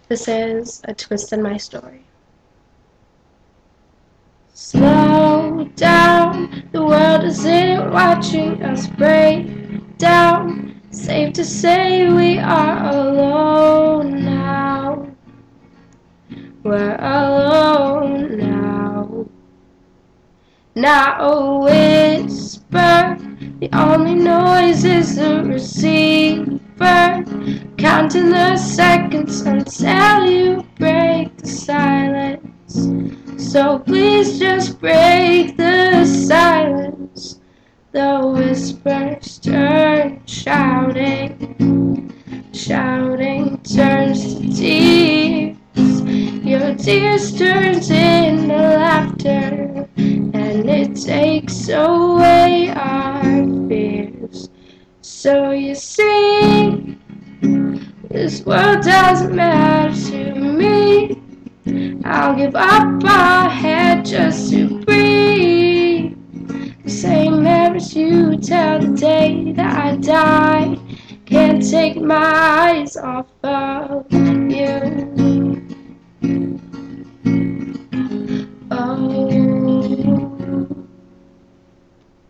This is a twist in my story. Slow down, the world isn't watching us break down. Safe to say we are alone now. We're alone now. Not a whisper, the only noise is the receiver. Counting the seconds until you break the silence. So please just break the silence. The whispers turn shouting. Shouting turns to tears. Your tears turns into laughter, and it takes away our fears. So you see, this world doesn't matter to me. I'll give up our head just to breathe. The same memories you tell the day that I die. Can't take my eyes off of